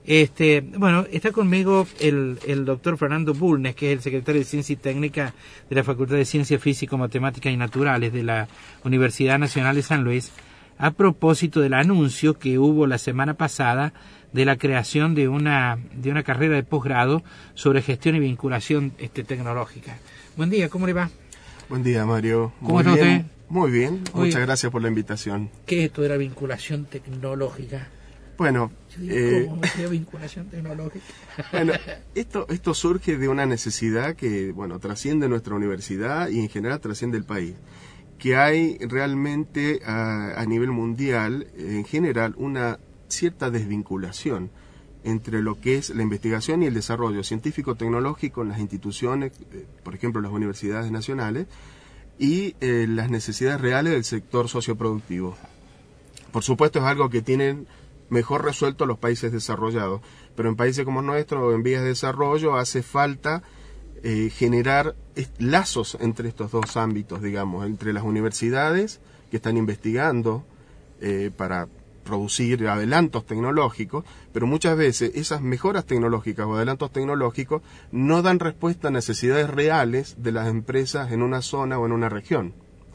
Bueno, está conmigo el doctor Fernando Bulnes, que es el secretario de Ciencia y Técnica de la Facultad de Ciencias Físico, Matemáticas y Naturales de la Universidad Nacional de San Luis, a propósito del anuncio que hubo la semana pasada de la creación de una carrera de posgrado sobre gestión y vinculación tecnológica. Buen día, ¿cómo le va? Buen día, Mario. ¿Cómo está usted? Muy bien, muchas gracias por la invitación. ¿Qué es esto de la vinculación tecnológica? Bueno, ¿cómo es vinculación tecnológica? Bueno, esto surge de una necesidad que, bueno, trasciende nuestra universidad y en general trasciende el país. Que hay realmente a nivel mundial, en general, una cierta desvinculación entre lo que es la investigación y el desarrollo científico-tecnológico en las instituciones, por ejemplo, las universidades nacionales, y las necesidades reales del sector socioproductivo. Por supuesto, es algo que tienen mejor resuelto los países desarrollados, pero en países como nuestro, en vías de desarrollo, hace falta generar lazos entre estos dos ámbitos, digamos, entre las universidades que están investigando para producir adelantos tecnológicos, pero muchas veces esas mejoras tecnológicas o adelantos tecnológicos no dan respuesta a necesidades reales de las empresas en una zona o en una región.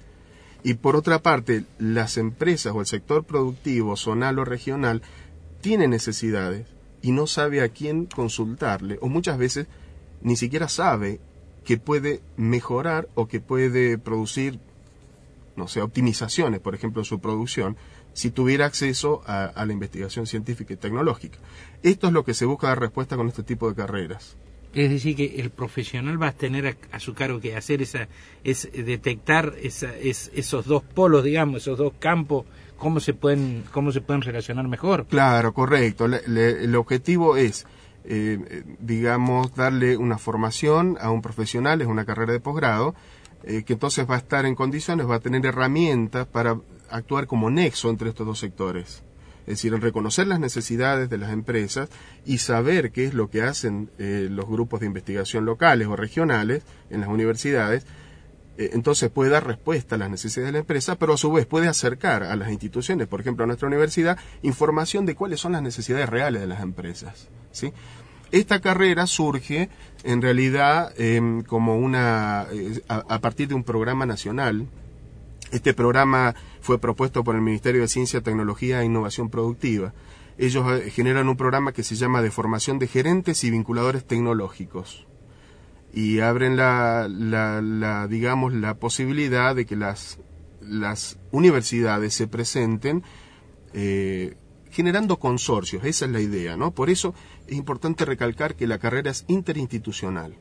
Y por otra parte, las empresas o el sector productivo, zonal o regional, tiene necesidades y no sabe a quién consultarle, o muchas veces ni siquiera sabe que puede mejorar o que puede producir, no sé, optimizaciones, por ejemplo, en su producción, si tuviera acceso a la investigación científica y tecnológica. Esto es lo que se busca dar respuesta con este tipo de carreras. Es decir, que el profesional va a tener a su cargo que hacer detectar esos dos polos, digamos, esos dos campos, cómo se pueden relacionar mejor. Claro, correcto. El objetivo es, digamos, darle una formación a un profesional, es una carrera de posgrado, que entonces va a estar en condiciones, va a tener herramientas para actuar como nexo entre estos dos sectores. Es decir, en reconocer las necesidades de las empresas y saber qué es lo que hacen los grupos de investigación locales o regionales en las universidades, entonces puede dar respuesta a las necesidades de la empresa, pero a su vez puede acercar a las instituciones, por ejemplo a nuestra universidad, información de cuáles son las necesidades reales de las empresas, ¿sí? Esta carrera surge en realidad como a partir de un programa nacional. Este programa fue propuesto por el Ministerio de Ciencia, Tecnología e Innovación Productiva. Ellos generan un programa que se llama de formación de gerentes y vinculadores tecnológicos. Y abren digamos, la posibilidad de que las universidades se presenten generando consorcios. Esa es la idea, ¿no? Por eso es importante recalcar que la carrera es interinstitucional.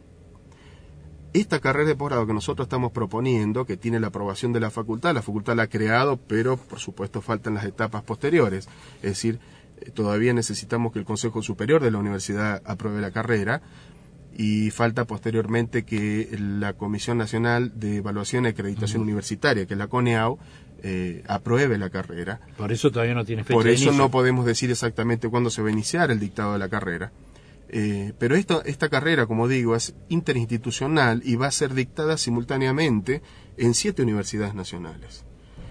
Esta carrera de posgrado que nosotros estamos proponiendo, que tiene la aprobación de la facultad la ha creado, pero por supuesto faltan las etapas posteriores. Es decir, todavía necesitamos que el Consejo Superior de la Universidad apruebe la carrera y falta posteriormente que la Comisión Nacional de Evaluación y Acreditación Universitaria, que es la CONEAU, apruebe la carrera. Por eso todavía no tiene fecha Por de eso inicio. no podemos decir exactamente cuándo se va a iniciar el dictado de la carrera. Pero esta carrera, como digo, es interinstitucional y va a ser dictada simultáneamente en 7 universidades nacionales.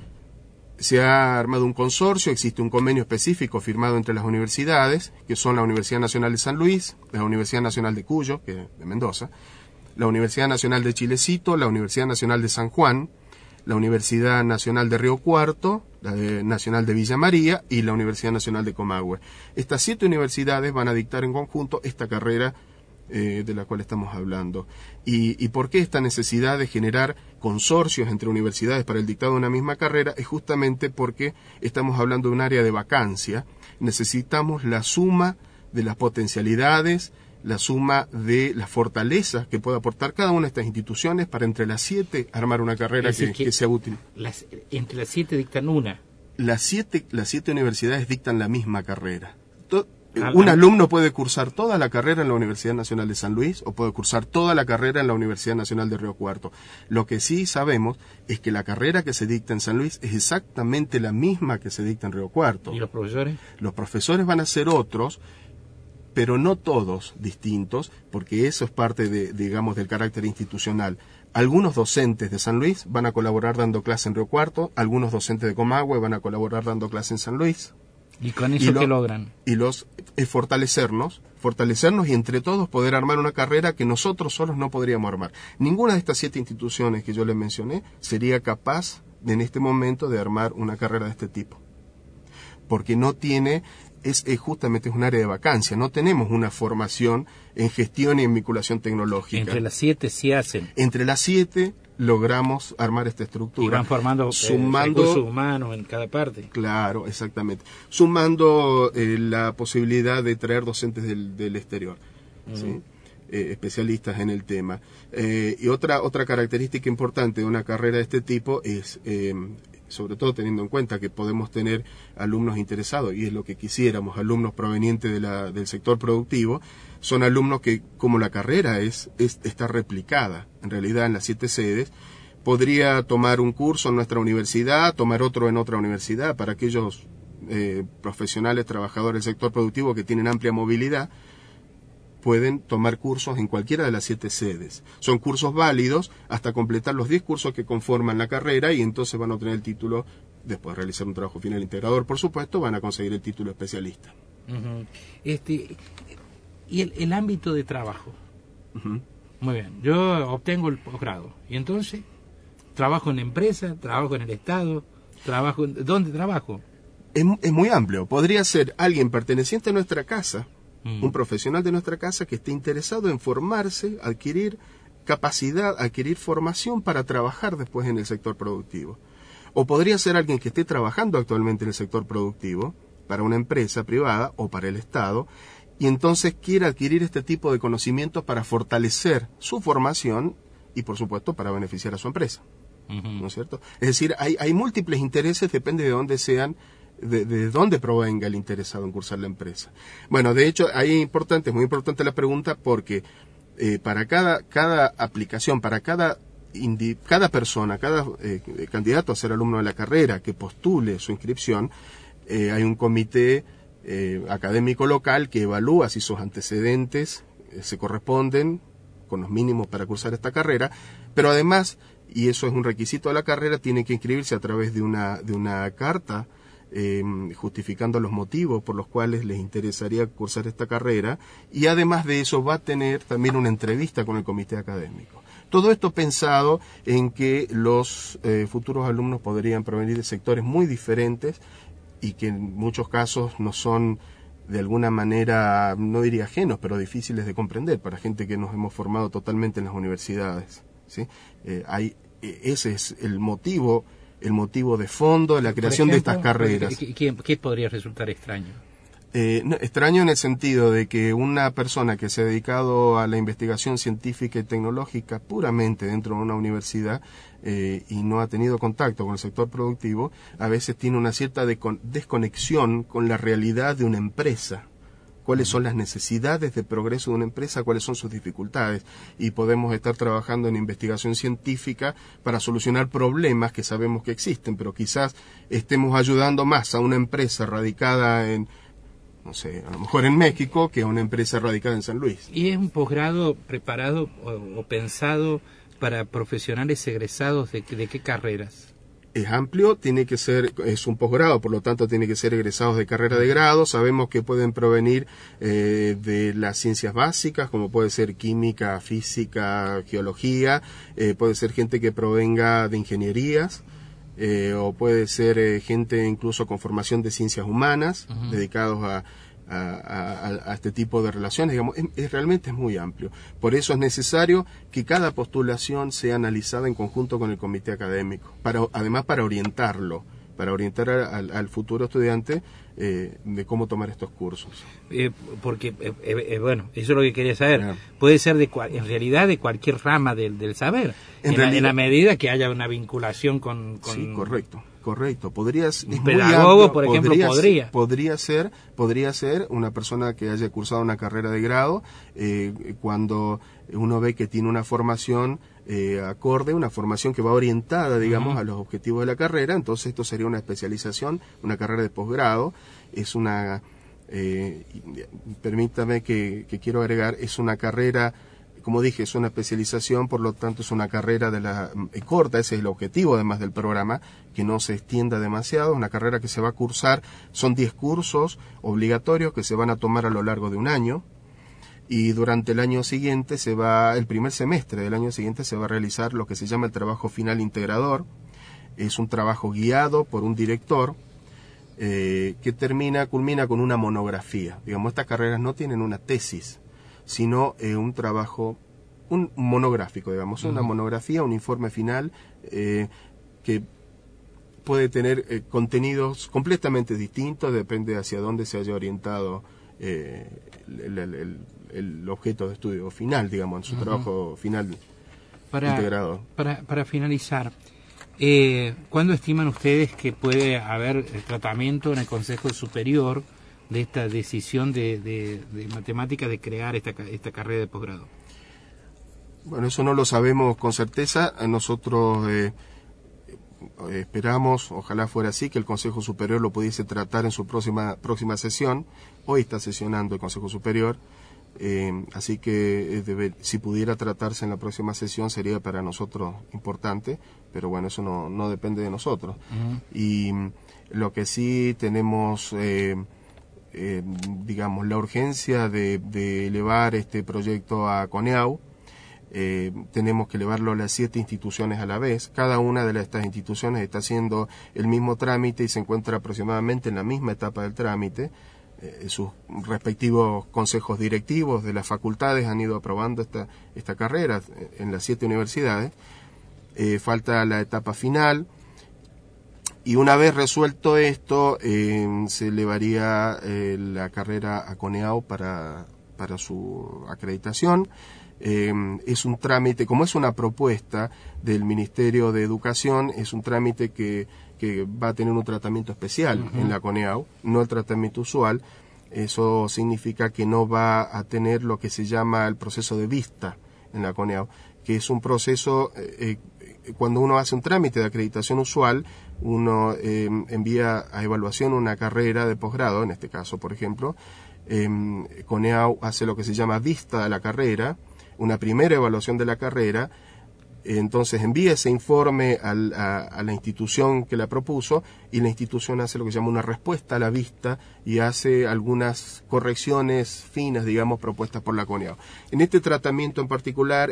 Se ha armado un consorcio, existe un convenio específico firmado entre las universidades, que son la Universidad Nacional de San Luis, la Universidad Nacional de Cuyo, que es de Mendoza, la Universidad Nacional de Chilecito, la Universidad Nacional de San Juan, la Universidad Nacional de Río Cuarto, la Nacional de Villa María y la Universidad Nacional de Comahue. Estas 7 universidades van a dictar en conjunto esta carrera de la cual estamos hablando. ¿Y por qué esta necesidad de generar consorcios entre universidades para el dictado de una misma carrera? Es justamente porque estamos hablando de un área de vacancia. Necesitamos la suma de las potencialidades, la suma de las fortalezas que puede aportar cada una de estas instituciones para entre las 7 armar una carrera que sea útil. Entre las 7 dictan una. Las siete universidades dictan la misma carrera. Un alumno puede cursar toda la carrera en la Universidad Nacional de San Luis o puede cursar toda la carrera en la Universidad Nacional de Río Cuarto. Lo que sí sabemos es que la carrera que se dicta en San Luis es exactamente la misma que se dicta en Río Cuarto. ¿Y los profesores? Los profesores van a ser otros, pero no todos distintos, porque eso es parte digamos, del carácter institucional. Algunos docentes de San Luis van a colaborar dando clase en Río Cuarto, algunos docentes de Comahue van a colaborar dando clase en San Luis. ¿Y con eso qué logran? Es fortalecernos y entre todos poder armar una carrera que nosotros solos no podríamos armar. Ninguna de estas 7 instituciones que yo les mencioné sería capaz en este momento de armar una carrera de este tipo. Porque no tiene, justamente es un área de vacancia, no tenemos una formación en gestión y en vinculación tecnológica. Entre las 7 sí hacen. Entre las 7 logramos armar esta estructura. Y van formando recursos humanos en cada parte. Claro, exactamente. Sumando la posibilidad de traer docentes del exterior, ¿sí? Especialistas en el tema. Y otra característica importante de una carrera de este tipo es, sobre todo teniendo en cuenta que podemos tener alumnos interesados, y es lo que quisiéramos, alumnos provenientes del sector productivo, son alumnos que, como la carrera está replicada, en realidad en las 7 sedes, podría tomar un curso en nuestra universidad, tomar otro en otra universidad, para aquellos profesionales, trabajadores del sector productivo que tienen amplia movilidad, pueden tomar cursos en cualquiera de las 7 sedes. Son cursos válidos hasta completar los 10 cursos que conforman la carrera, y entonces van a obtener el título, después de realizar un trabajo final integrador, por supuesto, van a conseguir el título especialista. Y el ámbito de trabajo. Muy bien, yo obtengo el posgrado, y entonces trabajo en la empresa, trabajo en el Estado, ¿dónde trabajo? Es muy amplio. Podría ser alguien perteneciente a nuestra casa, un profesional de nuestra casa que esté interesado en formarse, adquirir capacidad, adquirir formación para trabajar después en el sector productivo. O podría ser alguien que esté trabajando actualmente en el sector productivo, para una empresa privada o para el Estado, y entonces quiere adquirir este tipo de conocimientos para fortalecer su formación y, por supuesto, para beneficiar a su empresa. ¿No es cierto? Es decir, hay múltiples intereses, depende de dónde sean, de dónde provenga el interesado en cursar la empresa. Bueno, de hecho, ahí es muy importante la pregunta, porque para cada aplicación, para cada persona, cada candidato a ser alumno de la carrera que postule su inscripción, hay un comité académico local que evalúa si sus antecedentes se corresponden con los mínimos para cursar esta carrera, pero además, y eso es un requisito de la carrera, tiene que inscribirse a través de una carta justificando los motivos por los cuales les interesaría cursar esta carrera, y además de eso va a tener también una entrevista con el comité académico. Todo esto pensado en que los futuros alumnos podrían provenir de sectores muy diferentes y que en muchos casos no son de alguna manera, no diría ajenos, pero difíciles de comprender para gente que nos hemos formado totalmente en las universidades, ¿sí? Ese es el motivo de fondo de la creación de estas carreras. ¿Qué podría resultar extraño? Extraño en el sentido de que una persona que se ha dedicado a la investigación científica y tecnológica puramente dentro de una universidad y no ha tenido contacto con el sector productivo, a veces tiene una cierta desconexión con la realidad de una empresa. Cuáles son las necesidades de progreso de una empresa, cuáles son sus dificultades, y podemos estar trabajando en investigación científica para solucionar problemas que sabemos que existen, pero quizás estemos ayudando más a una empresa radicada en, no sé, a lo mejor en México, que a una empresa radicada en San Luis. ¿Y es un posgrado preparado o pensado para profesionales egresados de qué carreras? Es amplio, es un posgrado, por lo tanto tiene que ser egresados de carrera de grado. Sabemos que pueden provenir de las ciencias básicas, como puede ser química, física, geología, puede ser gente que provenga de ingenierías, o puede ser gente incluso con formación de ciencias humanas, dedicados a este tipo de relaciones, digamos, realmente es muy amplio. Por eso es necesario que cada postulación sea analizada en conjunto con el comité académico, además para orientarlo, para orientar al futuro estudiante de cómo tomar estos cursos. Porque, bueno, eso es lo que quería saber. Claro. Puede ser en realidad de cualquier rama del saber, en la medida que haya una vinculación con... Sí, correcto. Un pedagogo, por ejemplo, podría ser una persona que haya cursado una carrera de grado, cuando uno ve que tiene una formación acorde, una formación que va orientada, digamos, a los objetivos de la carrera. Entonces esto sería una especialización, una carrera de posgrado. Es una, permítame que quiero agregar, es una carrera como dije, es una especialización, por lo tanto es una carrera corta, ese es el objetivo además del programa, que no se extienda demasiado, una carrera que se va a cursar, son 10 cursos obligatorios que se van a tomar a lo largo de un año, y durante el año siguiente el primer semestre del año siguiente se va a realizar lo que se llama el trabajo final integrador. Es un trabajo guiado por un director que culmina con una monografía. Digamos, estas carreras no tienen una tesis, sino un trabajo, un monográfico, digamos, una monografía, un informe final que puede tener contenidos completamente distintos, depende hacia dónde se haya orientado el objeto de estudio final, digamos, en su trabajo final integrado. Para finalizar, ¿cuándo estiman ustedes que puede haber tratamiento en el Consejo Superior de esta decisión de matemática de crear esta carrera de posgrado? Bueno, eso no lo sabemos con certeza. Nosotros esperamos, ojalá fuera así, que el Consejo Superior lo pudiese tratar en su próxima sesión. Hoy está sesionando el Consejo Superior, así que si pudiera tratarse en la próxima sesión sería para nosotros importante, pero bueno, eso no depende de nosotros. Y lo que sí tenemos, digamos, la urgencia de elevar este proyecto a CONEAU. Tenemos que elevarlo a las 7 instituciones a la vez. Cada una de estas instituciones está haciendo el mismo trámite y se encuentra aproximadamente en la misma etapa del trámite. Sus respectivos consejos directivos de las facultades han ido aprobando esta carrera en las 7 universidades. Falta la etapa final y una vez resuelto esto se elevaría la carrera a CONEAU para su acreditación. Es un trámite, como es una propuesta del Ministerio de Educación, es un trámite que va a tener un tratamiento especial en la CONEAU, no el tratamiento usual. Eso significa que no va a tener lo que se llama el proceso de vista en la CONEAU, que es un proceso, cuando uno hace un trámite de acreditación usual, uno envía a evaluación una carrera de posgrado, en este caso, por ejemplo. CONEAU hace lo que se llama vista de la carrera, una primera evaluación de la carrera, entonces envía ese informe a la institución que la propuso y la institución hace lo que se llama una respuesta a la vista y hace algunas correcciones finas, digamos, propuestas por la CONEAU. En este tratamiento en particular,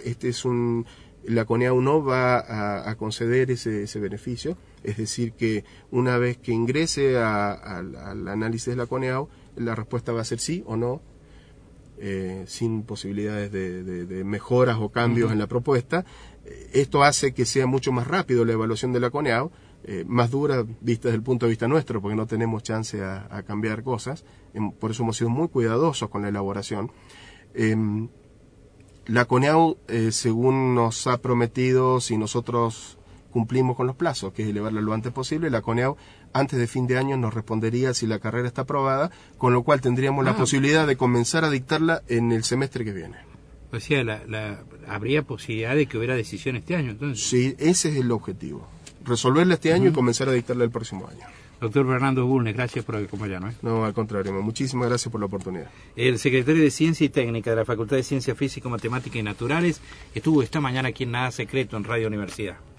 la CONEAU no va a conceder ese beneficio, es decir, que una vez que ingrese al análisis de la CONEAU, la respuesta va a ser sí o no, sin posibilidades de mejoras o cambios en la propuesta. Esto hace que sea mucho más rápido la evaluación de la CONEAU, más dura vista desde el punto de vista nuestro, porque no tenemos chance a cambiar cosas. Por eso hemos sido muy cuidadosos con la elaboración. La CONEAU, según nos ha prometido, si nosotros cumplimos con los plazos, que es elevarla lo antes posible, la CONEAU antes de fin de año nos respondería si la carrera está aprobada, con lo cual tendríamos la posibilidad de comenzar a dictarla en el semestre que viene. O sea, habría posibilidad de que hubiera decisión este año, entonces. Sí, ese es el objetivo. Resolverla este año y comenzar a dictarla el próximo año. Doctor Fernando Bulnes, gracias por acompañarnos. No, al contrario, muchísimas gracias por la oportunidad. El secretario de Ciencia y Técnica de la Facultad de Ciencias Físicas, Matemáticas y Naturales estuvo esta mañana aquí en Nada Secreto en Radio Universidad.